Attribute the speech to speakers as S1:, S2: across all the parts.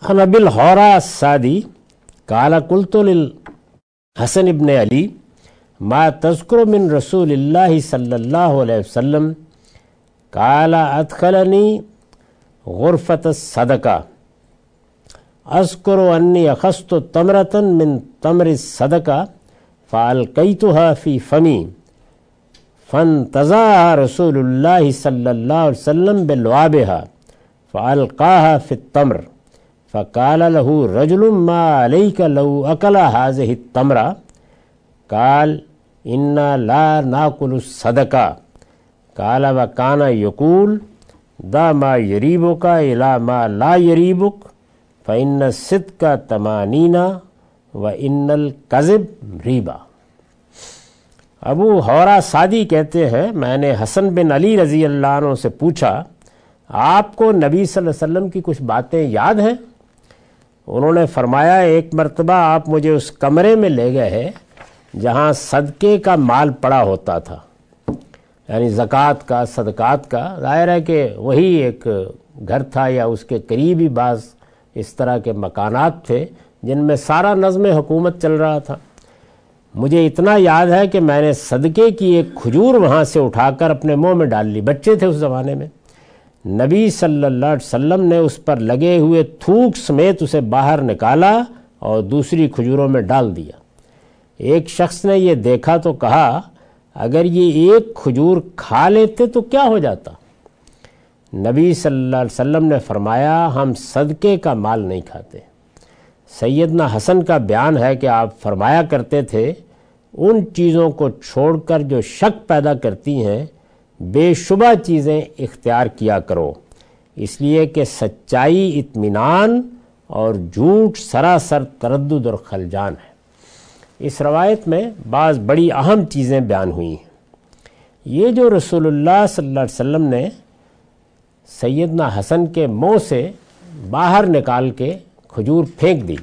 S1: عن ابی الحورہ السادی قال قلت للحسن ابن علی ما تذکر من رسول اللہ صلی اللہ علیہ وسلم قال ادخلنی غرفۃ الصدقہ اذکر انی اخذت تمرۃ من تمر الصدقہ فالقیتها فی فمی فانتزعها رسول اللہ صلی اللہ علیہ وسلم بلعابها فالقاها فی التمر فقال له رجل ما عليك لو اکل هذه التمرہ قال انا لا ناکل الصدقہ قال وكان يقول دا ما یریبک الی ما لا یریبک فإن الصدق طمانین وإن الکذب ریبا۔ ابو حورہ سادی کہتے ہیں میں نے حسن بن علی رضی اللہ عنہ سے پوچھا آپ کو نبی صلی اللہ علیہ وسلم کی کچھ باتیں یاد ہیں؟ انہوں نے فرمایا ایک مرتبہ آپ مجھے اس کمرے میں لے گئے ہیں جہاں صدقے کا مال پڑا ہوتا تھا، یعنی زکوٰۃ کا، صدقات کا۔ ظاہر ہے کہ وہی ایک گھر تھا یا اس کے قریب ہی بعض اس طرح کے مکانات تھے جن میں سارا نظم حکومت چل رہا تھا۔ مجھے اتنا یاد ہے کہ میں نے صدقے کی ایک کھجور وہاں سے اٹھا کر اپنے منہ میں ڈال لی، بچے تھے اس زمانے میں۔ نبی صلی اللہ علیہ وسلم نے اس پر لگے ہوئے تھوک سمیت اسے باہر نکالا اور دوسری کھجوروں میں ڈال دیا۔ ایک شخص نے یہ دیکھا تو کہا اگر یہ ایک کھجور کھا لیتے تو کیا ہو جاتا؟ نبی صلی اللہ علیہ وسلم نے فرمایا ہم صدقے کا مال نہیں کھاتے۔ سیدنا حسن کا بیان ہے کہ آپ فرمایا کرتے تھے ان چیزوں کو چھوڑ کر جو شک پیدا کرتی ہیں بے شبہ چیزیں اختیار کیا کرو، اس لیے کہ سچائی اطمینان اور جھوٹ سراسر تردد اور خلجان ہے۔ اس روایت میں بعض بڑی اہم چیزیں بیان ہوئی ہیں۔ یہ جو رسول اللہ صلی اللہ علیہ وسلم نے سیدنا حسن کے منہ سے باہر نکال کے کھجور پھینک دی،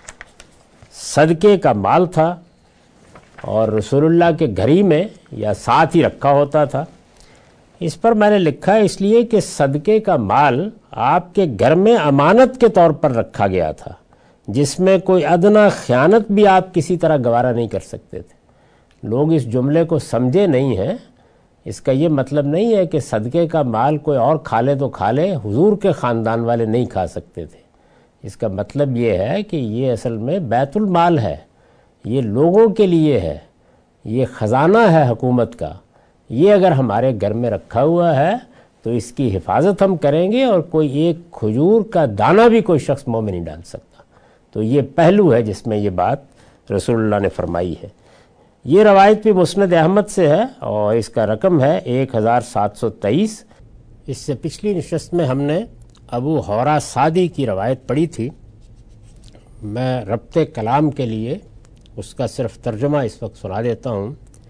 S1: صدقے کا مال تھا اور رسول اللہ کے گھر ہی میں یا ساتھ ہی رکھا ہوتا تھا۔ اس پر میں نے لکھا اس لیے کہ صدقے کا مال آپ کے گھر میں امانت کے طور پر رکھا گیا تھا، جس میں کوئی ادنا خیانت بھی آپ کسی طرح گوارا نہیں کر سکتے تھے۔ لوگ اس جملے کو سمجھے نہیں ہیں، اس کا یہ مطلب نہیں ہے کہ صدقے کا مال کوئی اور کھا لے تو کھا لے، حضور کے خاندان والے نہیں کھا سکتے تھے۔ اس کا مطلب یہ ہے کہ یہ اصل میں بیت المال ہے، یہ لوگوں کے لیے ہے، یہ خزانہ ہے حکومت کا۔ یہ اگر ہمارے گھر میں رکھا ہوا ہے تو اس کی حفاظت ہم کریں گے اور کوئی ایک کھجور کا دانہ بھی کوئی شخص منہ میں نہیں ڈال سکتا۔ تو یہ پہلو ہے جس میں یہ بات رسول اللہ نے فرمائی ہے۔ یہ روایت بھی مسند احمد سے ہے اور اس کا رقم ہے 1723۔ اس سے پچھلی نشست میں ہم نے ابو حورہ سادی کی روایت پڑھی تھی۔ میں ربط کلام کے لیے اس کا صرف ترجمہ اس وقت سنا دیتا ہوں۔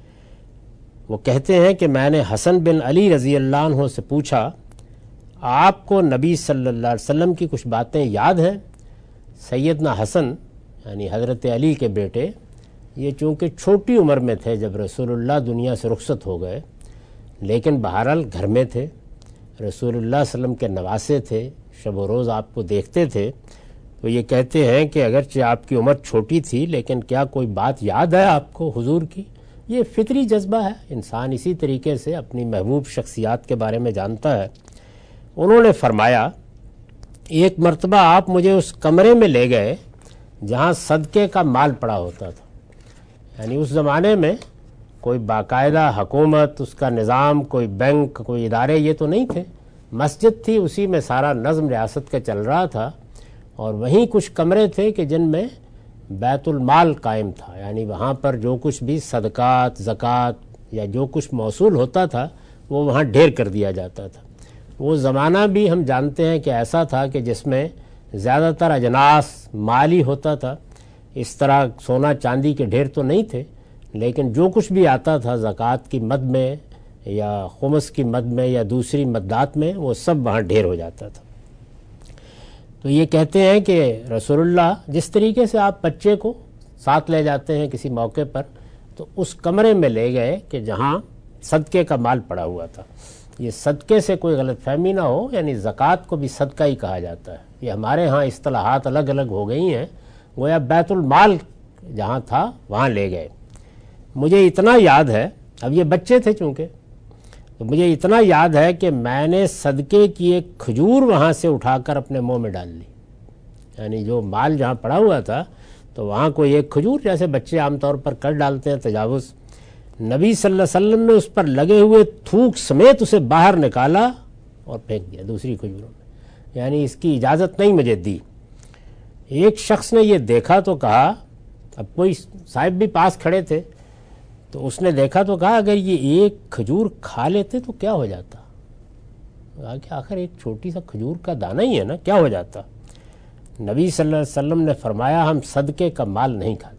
S1: وہ کہتے ہیں کہ میں نے حسن بن علی رضی اللہ عنہ سے پوچھا آپ کو نبی صلی اللہ علیہ وسلم کی کچھ باتیں یاد ہیں؟ سیدنا حسن یعنی حضرت علی کے بیٹے یہ چونکہ چھوٹی عمر میں تھے جب رسول اللہ دنیا سے رخصت ہو گئے، لیکن بہرحال گھر میں تھے، رسول اللہ صلی اللہ علیہ وسلم کے نواسے تھے، شب و روز آپ کو دیکھتے تھے۔ تو یہ کہتے ہیں کہ اگرچہ آپ کی عمر چھوٹی تھی لیکن کیا کوئی بات یاد ہے آپ کو حضور کی؟ یہ فطری جذبہ ہے، انسان اسی طریقے سے اپنی محبوب شخصیات کے بارے میں جانتا ہے۔ انہوں نے فرمایا ایک مرتبہ آپ مجھے اس کمرے میں لے گئے جہاں صدقے کا مال پڑا ہوتا تھا، یعنی اس زمانے میں کوئی باقاعدہ حکومت، اس کا نظام، کوئی بینک، کوئی ادارے یہ تو نہیں تھے، مسجد تھی، اسی میں سارا نظم ریاست کا چل رہا تھا، اور وہیں کچھ کمرے تھے کہ جن میں بیت المال قائم تھا، یعنی وہاں پر جو کچھ بھی صدقات، زکوٰۃ یا جو کچھ موصول ہوتا تھا وہ وہاں ڈھیر کر دیا جاتا تھا۔ وہ زمانہ بھی ہم جانتے ہیں کہ ایسا تھا کہ جس میں زیادہ تر اجناس مالی ہوتا تھا، اس طرح سونا چاندی کے ڈھیر تو نہیں تھے، لیکن جو کچھ بھی آتا تھا زکوٰۃ کی مد میں یا خمس کی مد میں یا دوسری مدات میں وہ سب وہاں ڈھیر ہو جاتا تھا۔ تو یہ کہتے ہیں کہ رسول اللہ جس طریقے سے آپ بچے کو ساتھ لے جاتے ہیں کسی موقع پر، تو اس کمرے میں لے گئے کہ جہاں صدقے کا مال پڑا ہوا تھا۔ یہ صدقے سے کوئی غلط فہمی نہ ہو، یعنی زکوٰۃ کو بھی صدقہ ہی کہا جاتا ہے، یہ ہمارے ہاں اصطلاحات الگ الگ ہو گئی ہیں، گویا بیت المال جہاں تھا وہاں لے گئے۔ مجھے اتنا یاد ہے، اب یہ بچے تھے چونکہ، تو مجھے اتنا یاد ہے کہ میں نے صدقے کی ایک کھجور وہاں سے اٹھا کر اپنے منہ میں ڈال لی، یعنی جو مال جہاں پڑا ہوا تھا تو وہاں کوئی ایک کھجور، جیسے بچے عام طور پر کر ڈالتے ہیں تجاوز، نبی صلی اللہ علیہ وسلم نے اس پر لگے ہوئے تھوک سمیت اسے باہر نکالا اور پھینک دیا دوسری کھجوروں میں، یعنی اس کی اجازت نہیں مجھے دی۔ ایک شخص نے یہ دیکھا تو کہا، اب کوئی صاحب بھی پاس کھڑے تھے، تو اس نے دیکھا تو کہا اگر یہ ایک کھجور کھا لیتے تو کیا ہو جاتا؟ کہا کہ آخر ایک چھوٹی سا کھجور کا دانہ ہی ہے نا، کیا ہو جاتا؟ نبی صلی اللہ علیہ وسلم نے فرمایا ہم صدقے کا مال نہیں کھاتے۔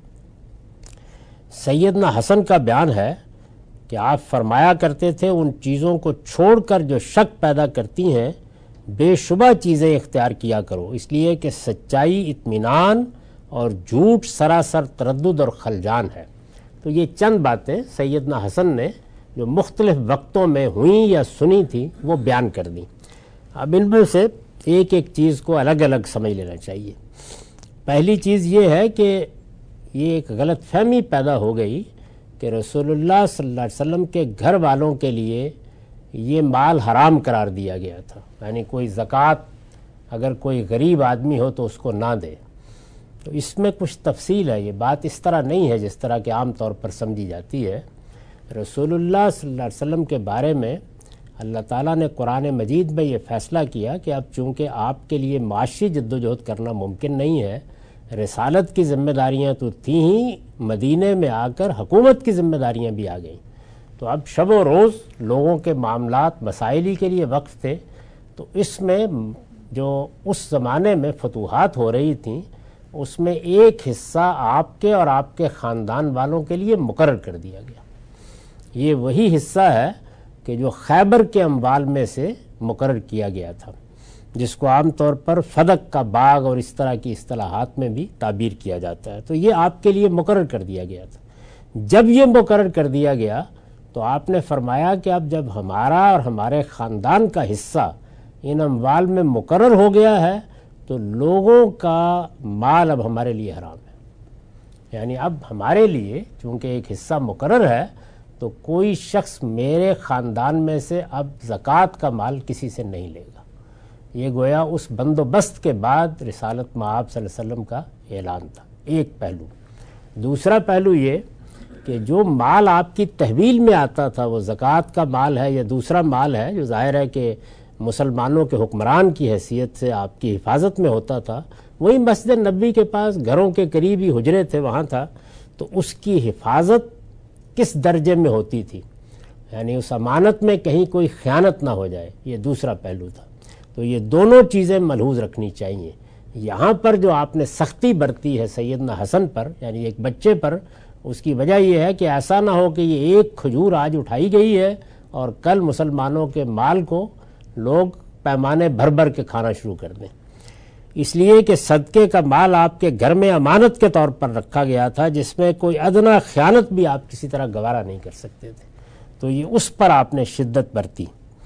S1: سیدنا حسن کا بیان ہے کہ آپ فرمایا کرتے تھے ان چیزوں کو چھوڑ کر جو شک پیدا کرتی ہیں بے شبہ چیزیں اختیار کیا کرو، اس لیے کہ سچائی اطمینان اور جھوٹ سراسر تردد اور خلجان ہے۔ تو یہ چند باتیں سیدنا حسن نے جو مختلف وقتوں میں ہوئیں یا سنی تھی وہ بیان کر دیں۔ اب ان میں سے ایک ایک چیز کو الگ الگ سمجھ لینا چاہیے۔ پہلی چیز یہ ہے کہ یہ ایک غلط فہمی پیدا ہو گئی کہ رسول اللہ صلی اللہ علیہ وسلم کے گھر والوں کے لیے یہ مال حرام قرار دیا گیا تھا، یعنی کوئی زکوٰۃ اگر کوئی غریب آدمی ہو تو اس کو نہ دے۔ تو اس میں کچھ تفصیل ہے، یہ بات اس طرح نہیں ہے جس طرح کہ عام طور پر سمجھی جاتی ہے۔ رسول اللہ صلی اللہ علیہ وسلم کے بارے میں اللہ تعالیٰ نے قرآن مجید میں یہ فیصلہ کیا کہ اب چونکہ آپ کے لیے معاشی جد و جہد کرنا ممکن نہیں ہے، رسالت کی ذمہ داریاں تو تھیں ہی، مدینے میں آ کر حکومت کی ذمہ داریاں بھی آ گئیں، تو اب شب و روز لوگوں کے معاملات مسائلی کے لیے وقف تھے۔ تو اس میں جو اس زمانے میں فتوحات ہو رہی تھیں اس میں ایک حصہ آپ کے اور آپ کے خاندان والوں کے لیے مقرر کر دیا گیا۔ یہ وہی حصہ ہے کہ جو خیبر کے اموال میں سے مقرر کیا گیا تھا، جس کو عام طور پر فدق کا باغ اور اس طرح کی اصطلاحات میں بھی تعبیر کیا جاتا ہے۔ تو یہ آپ کے لیے مقرر کر دیا گیا تھا۔ جب یہ مقرر کر دیا گیا تو آپ نے فرمایا کہ اب جب ہمارا اور ہمارے خاندان کا حصہ ان اموال میں مقرر ہو گیا ہے تو لوگوں کا مال اب ہمارے لیے حرام ہے، یعنی اب ہمارے لیے چونکہ ایک حصہ مقرر ہے تو کوئی شخص میرے خاندان میں سے اب زکوٰۃ کا مال کسی سے نہیں لے گا۔ یہ گویا اس بندوبست کے بعد رسالت مآب صلی اللہ علیہ وسلم کا اعلان تھا، ایک پہلو۔ دوسرا پہلو یہ کہ جو مال آپ کی تحویل میں آتا تھا وہ زکوٰۃ کا مال ہے یا دوسرا مال ہے جو ظاہر ہے کہ مسلمانوں کے حکمران کی حیثیت سے آپ کی حفاظت میں ہوتا تھا، وہی مسجد نبوی کے پاس گھروں کے قریب ہی حجرے تھے وہاں تھا، تو اس کی حفاظت کس درجے میں ہوتی تھی، یعنی اس امانت میں کہیں کوئی خیانت نہ ہو جائے، یہ دوسرا پہلو تھا۔ تو یہ دونوں چیزیں ملحوظ رکھنی چاہیے۔ یہاں پر جو آپ نے سختی برتی ہے سیدنا حسن پر، یعنی ایک بچے پر، اس کی وجہ یہ ہے کہ ایسا نہ ہو کہ یہ ایک کھجور آج اٹھائی گئی ہے اور کل مسلمانوں کے مال کو لوگ پیمانے بھر بھر کے کھانا شروع کر دیں۔ اس لیے کہ صدقے کا مال آپ کے گھر میں امانت کے طور پر رکھا گیا تھا، جس میں کوئی ادنا خیانت بھی آپ کسی طرح گوارا نہیں کر سکتے تھے، تو یہ اس پر آپ نے شدت برتی۔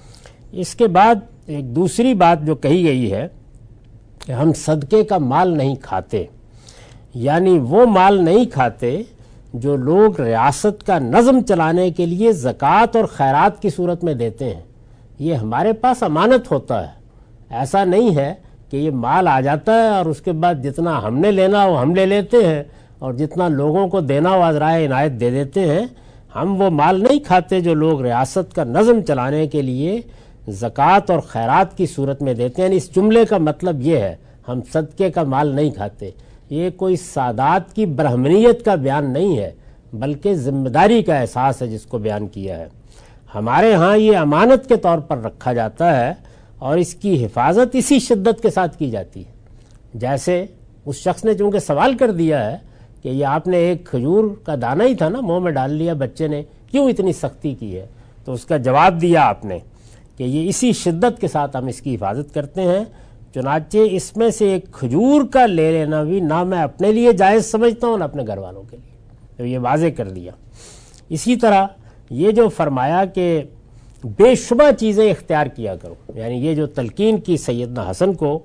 S1: اس کے بعد ایک دوسری بات جو کہی گئی ہے کہ ہم صدقے کا مال نہیں کھاتے، یعنی وہ مال نہیں کھاتے جو لوگ ریاست کا نظم چلانے کے لیے زکوٰۃ اور خیرات کی صورت میں دیتے ہیں۔ یہ ہمارے پاس امانت ہوتا ہے، ایسا نہیں ہے کہ یہ مال آ جاتا ہے اور اس کے بعد جتنا ہم نے لینا وہ ہم لے لیتے ہیں اور جتنا لوگوں کو دینا وہ عذرائے عنایت دے دیتے ہیں۔ ہم وہ مال نہیں کھاتے جو لوگ ریاست کا نظم چلانے کے لیے زکوٰۃ اور خیرات کی صورت میں دیتے ہیں۔ یعنی اس جملے کا مطلب یہ ہے ہم صدقے کا مال نہیں کھاتے، یہ کوئی سادات کی برہمنیت کا بیان نہیں ہے بلکہ ذمہ داری کا احساس ہے جس کو بیان کیا ہے۔ ہمارے ہاں یہ امانت کے طور پر رکھا جاتا ہے اور اس کی حفاظت اسی شدت کے ساتھ کی جاتی ہے، جیسے اس شخص نے چونکہ سوال کر دیا ہے کہ یہ آپ نے ایک کھجور کا دانہ ہی تھا نا منہ میں ڈال لیا بچے نے، کیوں اتنی سختی کی ہے؟ تو اس کا جواب دیا آپ نے کہ یہ اسی شدت کے ساتھ ہم اس کی حفاظت کرتے ہیں، چنانچہ اس میں سے ایک کھجور کا لے لینا بھی نہ میں اپنے لیے جائز سمجھتا ہوں نہ اپنے گھر والوں کے لیے، تو یہ واضح کر دیا۔ اسی طرح یہ جو فرمایا کہ بے شبہ چیزیں اختیار کیا کرو، یعنی یہ جو تلقین کی سیدنا حسن کو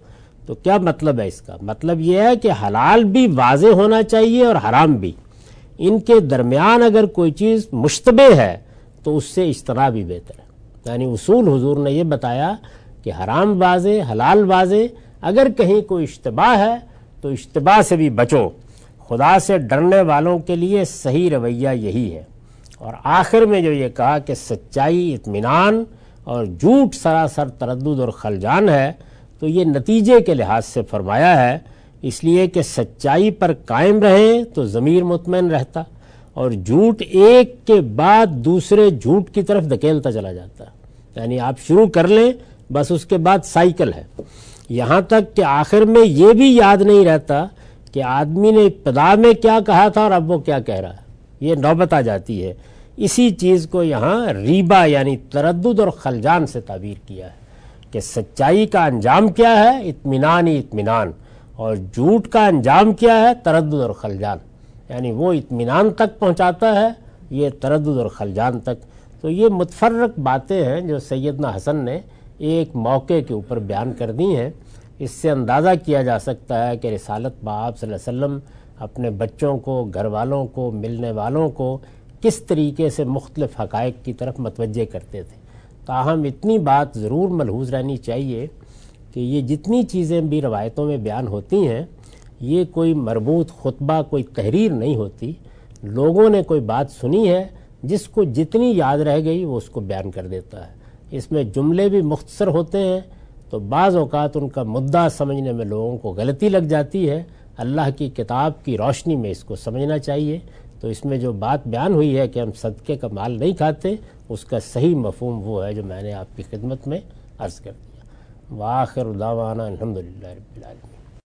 S1: تو کیا مطلب ہے اس کا؟ مطلب یہ ہے کہ حلال بھی واضح ہونا چاہیے اور حرام بھی، ان کے درمیان اگر کوئی چیز مشتبہ ہے تو اس سے اجتناب بھی بہتر ہے۔ یعنی اصول حضور نے یہ بتایا کہ حرام واضح، حلال واضح، اگر کہیں کوئی اشتباہ ہے تو اشتباہ سے بھی بچو۔ خدا سے ڈرنے والوں کے لیے صحیح رویہ یہی ہے۔ اور آخر میں جو یہ کہا کہ سچائی اطمینان اور جھوٹ سراسر تردد اور خلجان ہے، تو یہ نتیجے کے لحاظ سے فرمایا ہے، اس لیے کہ سچائی پر قائم رہیں تو ضمیر مطمئن رہتا، اور جھوٹ ایک کے بعد دوسرے جھوٹ کی طرف دھکیلتا چلا جاتا ہے۔ یعنی آپ شروع کر لیں، بس اس کے بعد سائیکل ہے، یہاں تک کہ آخر میں یہ بھی یاد نہیں رہتا کہ آدمی نے ابتدا میں کیا کہا تھا اور اب وہ کیا کہہ رہا ہے، یہ نوبت آ جاتی ہے۔ اسی چیز کو یہاں ریبہ یعنی تردد اور خلجان سے تعبیر کیا ہے کہ سچائی کا انجام کیا ہے؟ اطمینان ہی اطمینان، اور جھوٹ کا انجام کیا ہے؟ تردد اور خلجان، یعنی وہ اطمینان تک پہنچاتا ہے، یہ تردد اور خلجان تک۔ تو یہ متفرق باتیں ہیں جو سیدنا حسن نے ایک موقع کے اوپر بیان کر دی ہیں۔ اس سے اندازہ کیا جا سکتا ہے کہ رسالت بآب صلی اللہ علیہ وسلم اپنے بچوں کو، گھر والوں کو، ملنے والوں کو کس طریقے سے مختلف حقائق کی طرف متوجہ کرتے تھے۔ تاہم اتنی بات ضرور ملحوظ رہنی چاہیے کہ یہ جتنی چیزیں بھی روایتوں میں بیان ہوتی ہیں، یہ کوئی مربوط خطبہ، کوئی تحریر نہیں ہوتی۔ لوگوں نے کوئی بات سنی ہے، جس کو جتنی یاد رہ گئی وہ اس کو بیان کر دیتا ہے۔ اس میں جملے بھی مختصر ہوتے ہیں، تو بعض اوقات ان کا مدعا سمجھنے میں لوگوں کو غلطی لگ جاتی ہے۔ اللہ کی کتاب کی روشنی میں اس کو سمجھنا چاہیے۔ تو اس میں جو بات بیان ہوئی ہے کہ ہم صدقے کا مال نہیں کھاتے، اس کا صحیح مفہوم وہ ہے جو میں نے آپ کی خدمت میں عرض کر دیا۔ وآخر دعوانا الحمدللہ رب العالمین۔